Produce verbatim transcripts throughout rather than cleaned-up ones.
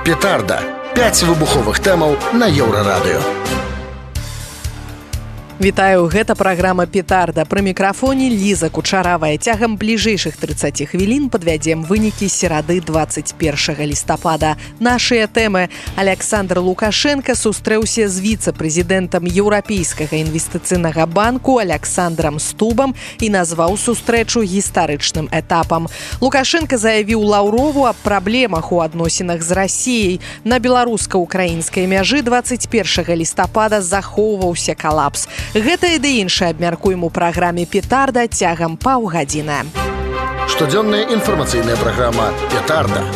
Петарда. пяць выбуховых тэмаў на Еўрарадыё. Вітаю, гэта праграма «Петарда». Пры мікрафоне Ліза Кучаравая. Цягам бліжэйшых трыццаці хвілін падвядзем вынікі серады дваццаць першага лістапада. Нашыя тэмы. Александр Лукашенко сустрэўся з віцэ-прэзідэнтам Еўрапейскага інвестыцыйнага банку Александром Стубам і назваў сустрэчу гістарычным этапам. Лукашенко заявіў Лаўрову аб праблемах у адносінах з Расіяй. На беларуска-украінскай мяжы дваццаць першага лістапада захоўваўся калапс. Гэта і ды іншае абмяркуем у праграме «Петарда» цягам паўгадзіны. Штодзённая інфармацыйная праграма «Петарда».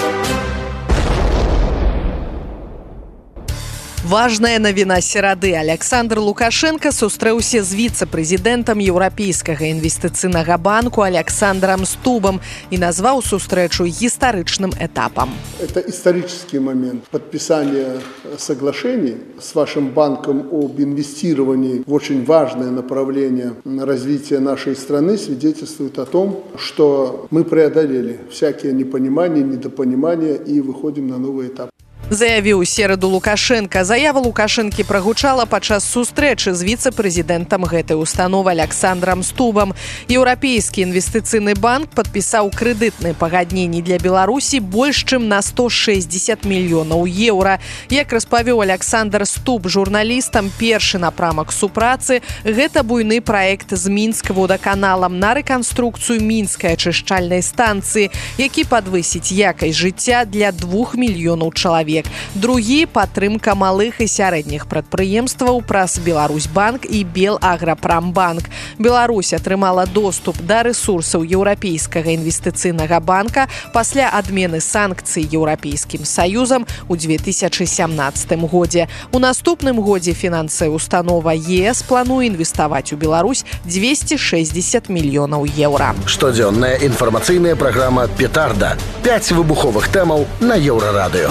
Важная навіна серады. Александр Лукашенко сустрэўся з віцэ-прэзідэнтам Еўрапейскага інвестыцыйнага банку Александром Стубом и назвал сустрэчу гістарычным этапом. Это исторический момент. Подписание соглашений с вашим банком об инвестировании в очень важное направление развития нашей страны свидетельствует о том, что мы преодолели всякие непонимания, недопонимания и выходим на новый этап. Заявіў у сераду Лукашенко. Заява Лукашэнкі прагучала падчас сустрэчы з віцэ-прэзідэнтам гэтай установы Александром Стубам. Еўрапейскі інвестыцыйны банк падпісаў крэдытныя пагадненні для Беларусі больш чым на сто шэсцьдзесят мільёнаў еўра. Як распавёў Александр Стуб журналістам, першы напрамак супрацы – гэта буйны праект з Мінск-водаканалам на рэканструкцыю мінскай ачышчальнай станцыі, які падвысіць якасць жыцця для двух мільёнаў чалавек. Другі – падтрымка малых і сярэдніх прадпрыемстваў праз Беларусьбанк і Белаграпрамбанк. Беларусь атрымала доступ да рэсурсаў Еўрапейскага інвестыцыйнага банка пасля адмены санкцый Еўрапейскім саюзам у две тысячы сямнаццатым годзе. У наступным годзе фінансавая установа ЕС плануе інвеставаць у Беларусь двести шэсцьдесят мільёнаў еўра. Штодзённая інфармацыйная праграма «Петарда». пяць выбуховых тэмаў на Еўрарадыё.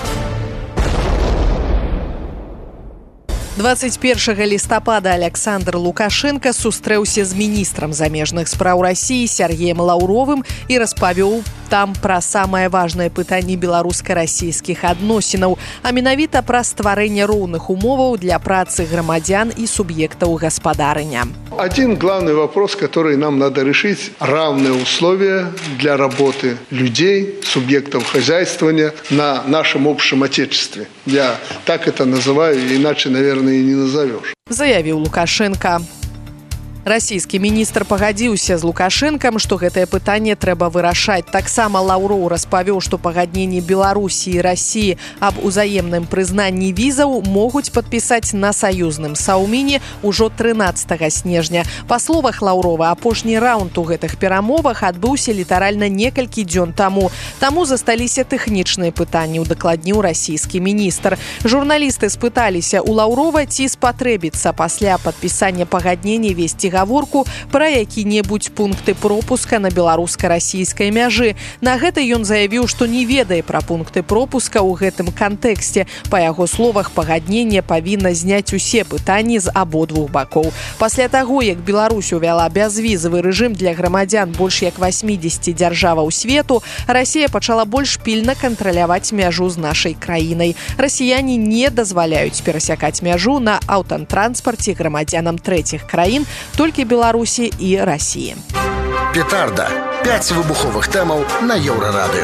дваццаць першага лістапада Александр Лукашенко сустрэўся з міністрам замежных спраў Расіі Сергеем Лаўровым і распавёў там пра самае важнае пытанне беларуска-расійскіх адносінаў, а менавіта пра стварэнне роўных умоваў для працы грамадзян і суб'ектаў гаспадарання. Один главный вопрос, который нам надо решить – равные условия для работы людей, субъектов хозяйствования на нашем общем отечестве. Я так это называю, иначе, наверное, и не назовешь. Заявіў Лукашенко. Расійскі міністр пагадзіўся з Лукашэнкам, што гэтае пытанне трэба вырашаць. Таксама Лаўроў распавёў, што пагадненні Беларусі і Расіі аб узаемным прызнанні візаў могуць падпісаць на саюзным саўміне ўжо трынаццатага снежня. Па словах Лаўрова, апошні раунд у гэтых перамовах адбыўся літаральна некалькі дзён таму. Таму засталіся тэхнічныя пытанні, удакладніў расійскі міністр. Журналісты спыталіся у Лаўрова, ці спатрэбіцца пасля падпісання пагаднення весці гаворку пра які-небудзь пункты пропуска на беларуска-расійскай мяжы. На гэта ён заявіў, што не ведае пра пункты пропуска ў гэтым кантэксце. Па яго словах, пагадненне павінна зняць усе пытанні з абодвух бакоў. Пасля таго, як Беларусь увяла бязвізавы рэжым для грамадзян больш як васьмідзесяці дзяржаваў свету, Расія пачала больш пільна кантраляваць мяжу з нашай краінай. Расіяне не дазваляюць перасякаць мяжу на аўтатранспарце грамадзянам трэціх краін, толькі Беларусі і Расіі. Петарда. пяць выбуховых тэмаў на Еўрарадыё.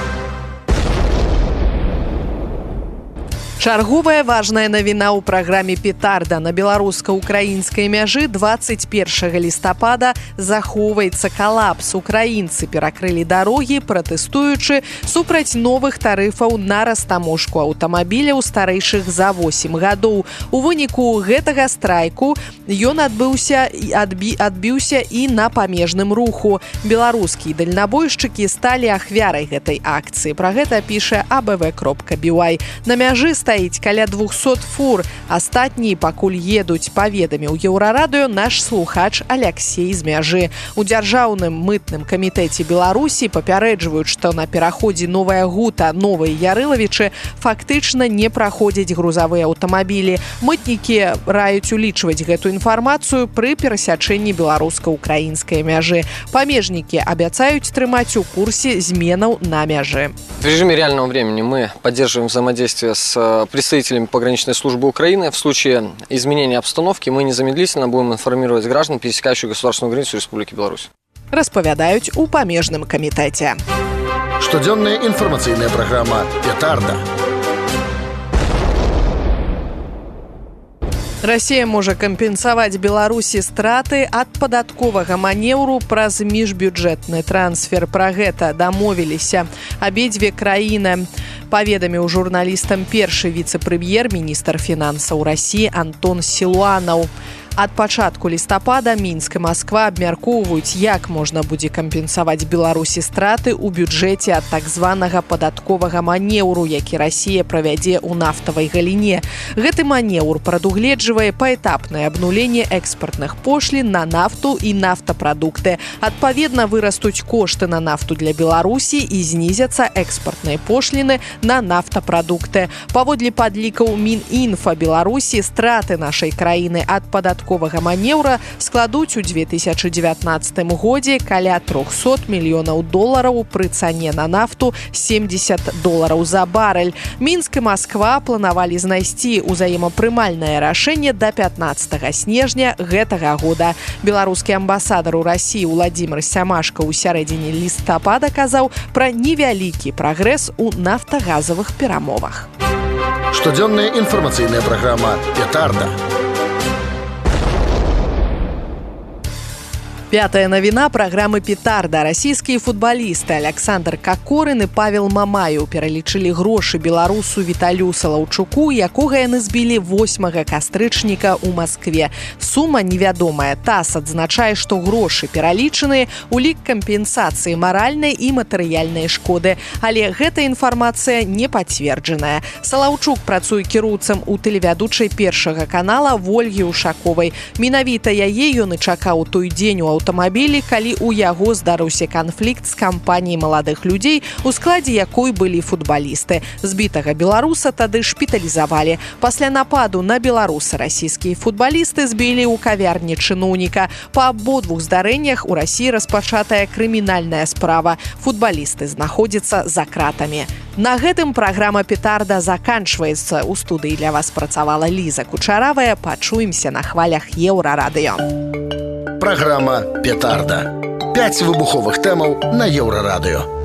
Чарговая важная навіна ў праграме «Петарда». На беларуска-украінскай мяжы дваццаць першага лістапада захоўваецца калапс. Украінцы перакрылі дарогі, пратэстуючы супраць новых тарыфаў на растаможку аўтамабіляў старэйшых за восем гадоў. У выніку гэтага страйку ён адбыўся, адбі, адбіўся і на памежным руху. Беларускія дальнабойшчыкі сталі ахвярай гэтай акцыі. Пра гэта піша а бэ вэ кропка бі уай. На мяжы стаіць каля двухсот фур. Астатнія пакуль едуць, паведаміў Еўрарадыё наш слухач Алексей з мяжы. У дзяржаўным мытным камітэце Беларусі папярэджваюць, што на пераходзе Новая Гута, Новыя Ярылавічы фактычна не праходзяць грузавыя аўтамабілі. Мытнікі раюць улічваць гэту інфармацыю пры перасячэнні беларуска-украінскай мяжы. Памежнікі абяцаюць трымаць у курсе зменаў на мяжы. В режиме реального времени мы поддерживаем взаимодействие с представителями пограничной службы Украины. В случае изменения обстановки мы незамедлительно будем информировать граждан, пересекающих государственную границу Республики Беларусь. Распавядаюць у памежным камітэце. Штодзённая інфармацыйная праграма «Петарда». Расія можа кампенсаваць Беларусі страты ад падатковага манеўру праз міжбюджэтны трансфер. Пра гэта дамовіліся абедзве краіны. Паведаміў журналістам першы віцэ-прэм'ер-міністр фінансаў Расіі Антон Сілуанаў. Ад пачатку лістапада Мінск і Масква абмяркоўваюць, як можна будзе кампенсаваць Беларусі страты ў бюджэце ад так званага падатковага манеўру, які Расія правядзе ў нафтавай галіне. Гэты манеўр прадугледжвае паэтапнае абнуленне экспартных пошлін на нафту і нафтапрадукты. Адпаведна, вырастуць кошты на нафту для Беларусі і знізяцца экспартныя пошліны на нафтапрадукты. Паводле падлікаў Мінінфа Беларусі, страты нашай краіны ад падатковага манеўра складуць у две тысячы дзевятнаццатым годзе каля трохсот мільёнаў долараў пры цане на нафту семьдесят долараў за барэль. Мінск і Масква планавалі знайсці ўзаемапрымальнае рашэнне да пятнаццатага снежня гэтага года. Беларускі амбасадар у Расіі Уладзімір Сямашка ў сярэдзіне лістапада казаў пра невялікі прагрэс у нафтагазавых перамовах. Штодзённая інфармацыйная праграма «Петарда». Пятая навіна праграмы «Петарда». Расійскія футбалісты Александр Кокорин і Павел Мамаеў пералічылі грошы беларусу Віталю Салаўчуку, якога яны збілі восьмага кастрычніка ў Маскве. Сума невядомая. ТАСС адзначае, што грошы пералічаныя ў лік кампенсацыі маральнай і матэрыяльнай шкоды. Але гэта інфармацыя не пацверджаная. Салаўчук працуе кіроўцам у тэлевядучай першага канала Вольгі Ушаковай. Менавіта яе ён і чакаў у той дзень у аўтамабілі, калі ў яго здарыўся канфлікт з кампаніяй маладых людзей, у складзе якой былі футбалісты. Збітага беларуса тады шпіталізавалі. Пасля нападу на беларуса расійскія футбалісты збілі ў кавярні чыноўніка. Па абодвух здарэннях у Расіі распачатая крымінальная справа. Футбалісты знаходзяцца за кратамі. На гэтым праграма «Петарда» заканчваецца. У студыі для вас працавала Ліза Кучаравая. Пачуемся на хвалях Еўрарадыё. Праграма «Петарда». Пяць выбуховых тэмаў на Еўрарадыё.